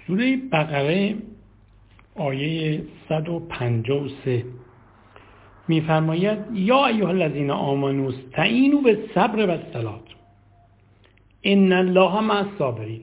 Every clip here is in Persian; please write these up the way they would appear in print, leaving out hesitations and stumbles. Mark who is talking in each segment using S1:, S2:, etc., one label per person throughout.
S1: سوره بقره آیه 153 می‌فرماید یا ایها الذین آمنوا استعینوا بالصبر والصلاة ان الله مع الصابرین.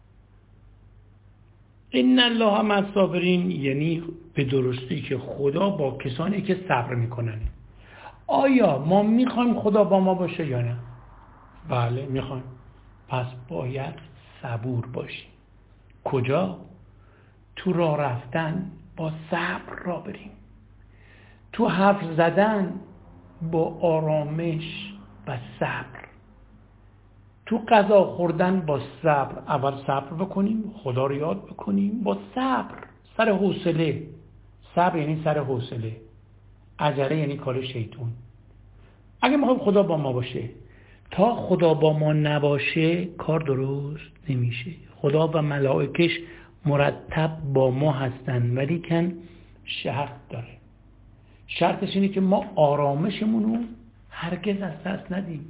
S1: ان الله مع الصابرین یعنی به درستی که خدا با کسانی که صبر میکنن. آیا ما میخوایم خدا با ما باشه یا نه؟ بله میخوایم. پس باید صبور باشیم. کجا؟ تو راه رفتن با صبر راه بریم، تو حرف زدن با آرامش و صبر، تو غذا خوردن با صبر. اول صبر بکنیم، خدا رو یاد بکنیم با صبر، سر حوصله. صبر یعنی سر حوصله، عجله یعنی کار شیطان. اگه میخوایم خدا با ما باشه، تا خدا با ما نباشه کار درست نمیشه. خدا و ملائکش مرتب با ما هستن، ولی کن شرط داره. شرطش اینه که ما آرامشمون رو هرگز از دست ندیم.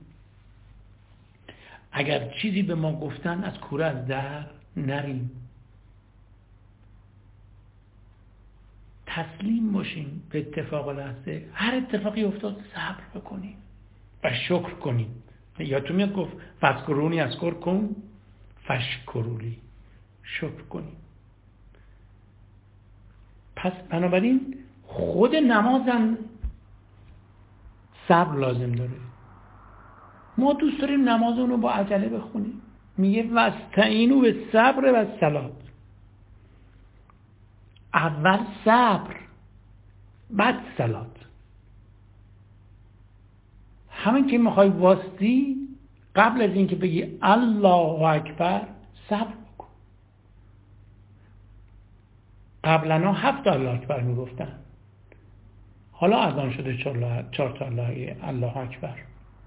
S1: اگر چیزی به ما گفتن از کوره از در نریم، تسلیم باشیم به اتفاق لحظه. هر اتفاقی افتاد صبر بکنیم و شکر کنیم. یادتون میاد گفت فذکرونی اذکرکم فاشکرونی، شکر کنیم. پس بنابراین خود نمازم صبر لازم داره. ما دوست داریم نمازمون رو با عجله بخونیم. میگه واستعینوا بالصبر والصلاة. اول صبر بعد صلات. همین که میخوای واسطی، قبل از اینکه بگی الله اکبر صبر بکن. قبلا 7 الله اکبر میگفتن، حالا اذان شده 4 تا الله اکبر.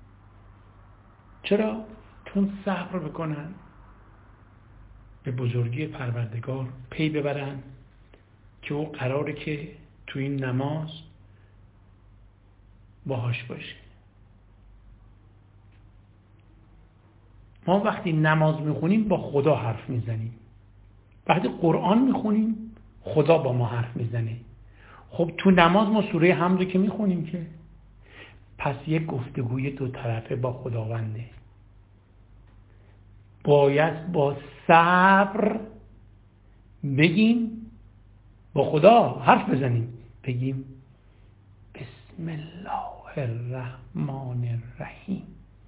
S1: چرا؟ چون صبر بکنن، به بزرگی پروردگار پی ببرن که او قراره که تو این نماز باهاش باشه. ما وقتی نماز میخونیم با خدا حرف میزنیم، وقتی قرآن میخونیم خدا با ما حرف میزنه. خب تو نماز ما سوره حمد که میخونیم که، پس یک گفتگوی دو طرفه با خداونده. باید با صبر بگیم، با خدا حرف بزنیم، بگیم بسم الله الرحمن الرحیم.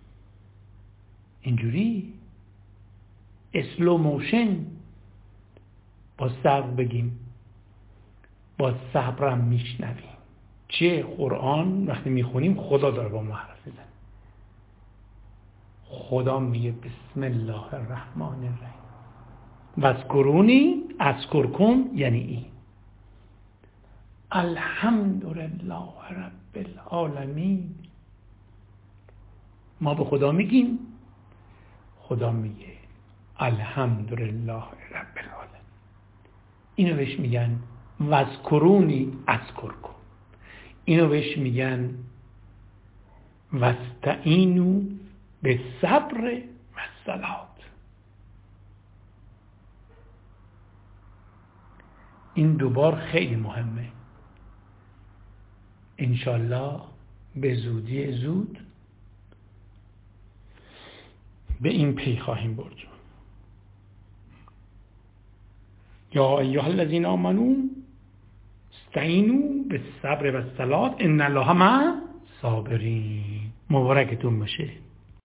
S1: اینجوری اسلو موشن با صبر بگیم، با صبرم میشنویم. چه قرآن وقتی میخونیم خدا داره با ما حرف میزنه. خدا میگه بسم الله الرحمن الرحیم واذکرونی اذکرکم، یعنی این الحمدلله رب العالمین. ما به خدا میگیم، خدا میگه الحمدلله رب العالمین. اینو بهش میگن واذکرونی اذکرکم. اینو بهش میگن واستعینوا بالصبر والصلاة. این دوبار خیلی مهمه. انشالله به زودی زود به این پی خواهیم برد. یا ایها الذین آمنوا استعینوا بالصبر والصلاة ان الله مع الصابرین. مبارکتون باشه.